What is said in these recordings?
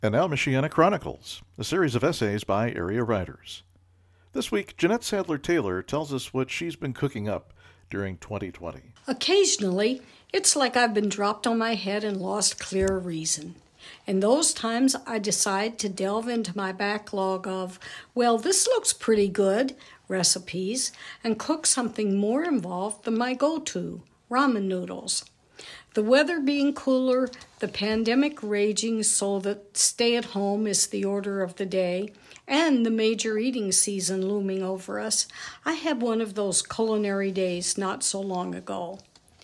And now Michiana Chronicles, a series of essays by area writers. This week, Jeanette Sadler-Taylor tells us what she's been cooking up during 2020. Occasionally, it's like I've been dropped on my head and lost clear reason. In those times, I decide to delve into my backlog of, well, this looks pretty good, recipes, and cook something more involved than my go-to, ramen noodles. The weather being cooler, the pandemic raging so that stay at home is the order of the day, and the major eating season looming over us, I had one of those culinary days not so long ago.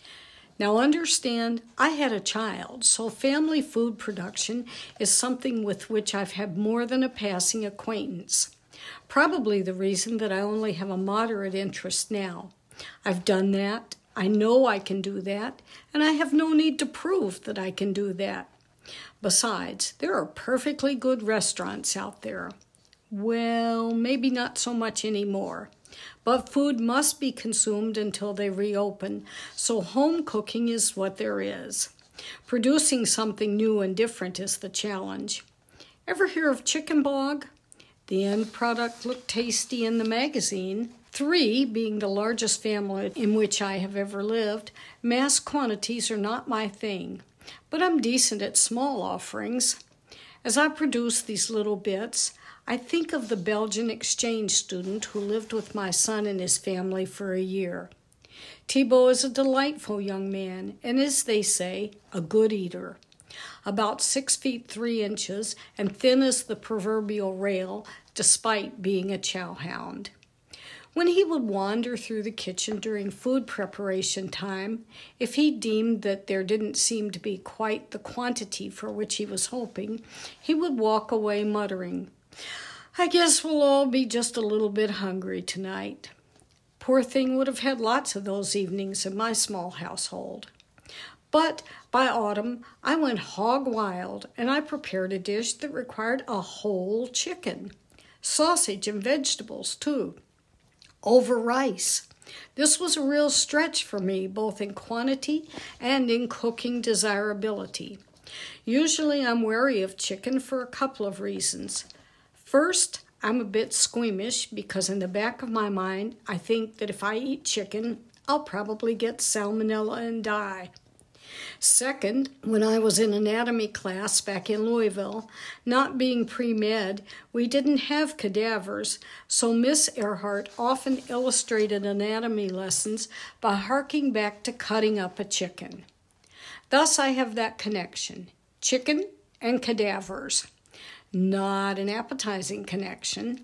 Now understand, I had a child, so family food production is something with which I've had more than a passing acquaintance. Probably the reason that I only have a moderate interest now. I've done that. I know I can do that, and I have no need to prove that I can do that. Besides, there are perfectly good restaurants out there. Well, maybe not so much anymore. But food must be consumed until they reopen, so home cooking is what there is. Producing something new and different is the challenge. Ever hear of chicken bog? The end product looked tasty in the magazine. 3 being the largest family in which I have ever lived, mass quantities are not my thing, but I'm decent at small offerings. As I produce these little bits, I think of the Belgian exchange student who lived with my son and his family for a year. Thibaut is a delightful young man, and as they say, a good eater. About 6 feet 3 inches and thin as the proverbial rail, despite being a chow hound. When he would wander through the kitchen during food preparation time, if he deemed that there didn't seem to be quite the quantity for which he was hoping, he would walk away muttering, "I guess we'll all be just a little bit hungry tonight." Poor thing would have had lots of those evenings in my small household. But by autumn, I went hog wild, and I prepared a dish that required a whole chicken. Sausage and vegetables, too. Over rice. This was a real stretch for me, both in quantity and in cooking desirability. Usually I'm wary of chicken for a couple of reasons. First, I'm a bit squeamish because in the back of my mind, I think that if I eat chicken, I'll probably get salmonella and die. Second, when I was in anatomy class back in Louisville, not being pre-med, we didn't have cadavers, so Miss Earhart often illustrated anatomy lessons by harking back to cutting up a chicken. Thus I have that connection, chicken and cadavers. Not an appetizing connection.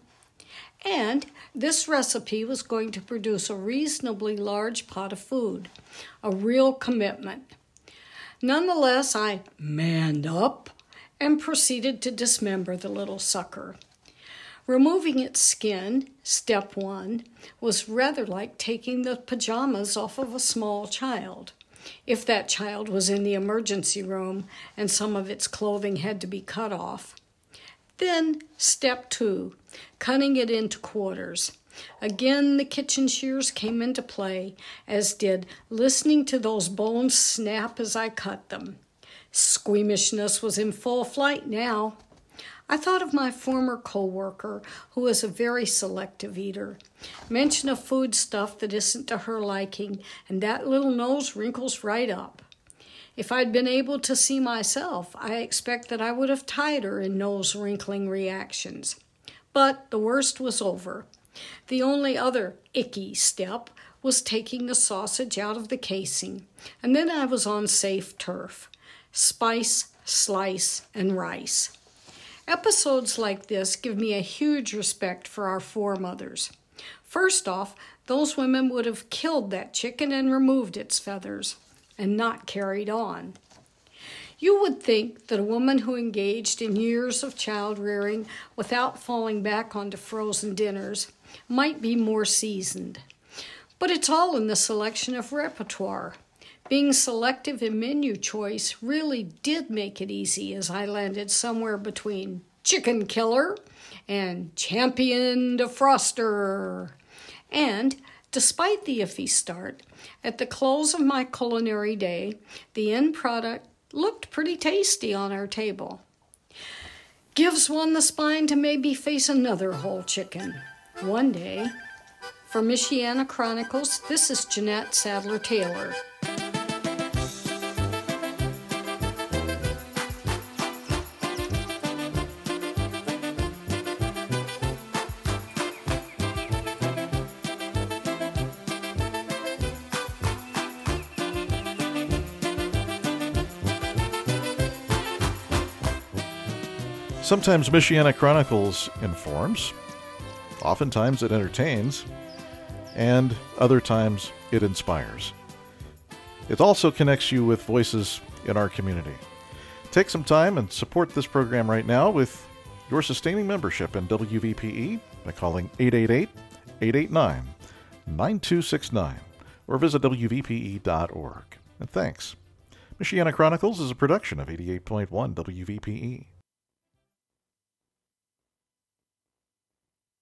And this recipe was going to produce a reasonably large pot of food, a real commitment. Nonetheless, I manned up and proceeded to dismember the little sucker. Removing its skin, step 1, was rather like taking the pajamas off of a small child. If that child was in the emergency room and some of its clothing had to be cut off. Then, step 2, cutting it into quarters. Again, the kitchen shears came into play, as did listening to those bones snap as I cut them. Squeamishness was in full flight now. I thought of my former co-worker, who is a very selective eater. Mention a food stuff that isn't to her liking, and that little nose wrinkles right up. If I'd been able to see myself, I expect that I would have tied her in nose-wrinkling reactions. But the worst was over. The only other icky step was taking the sausage out of the casing, and then I was on safe turf. Spice, slice, and rice. Episodes like this give me a huge respect for our foremothers. First off, those women would have killed that chicken and removed its feathers, and not carried on. You would think that a woman who engaged in years of child rearing without falling back onto frozen dinners might be more seasoned. But it's all in the selection of repertoire. Being selective in menu choice really did make it easy as I landed somewhere between chicken killer and champion defroster. And despite the iffy start, at the close of my culinary day, the end product looked pretty tasty on our table. gives one the spine to maybe face another whole chicken one day. For Michiana Chronicles, this is Jeanette Sadler Taylor. Sometimes Michiana Chronicles informs, oftentimes it entertains, and other times it inspires. It also connects you with voices in our community. Take some time and support this program right now with your sustaining membership in WVPE by calling 888-889-9269 or visit WVPE.org. And thanks. Michiana Chronicles is a production of 88.1 WVPE.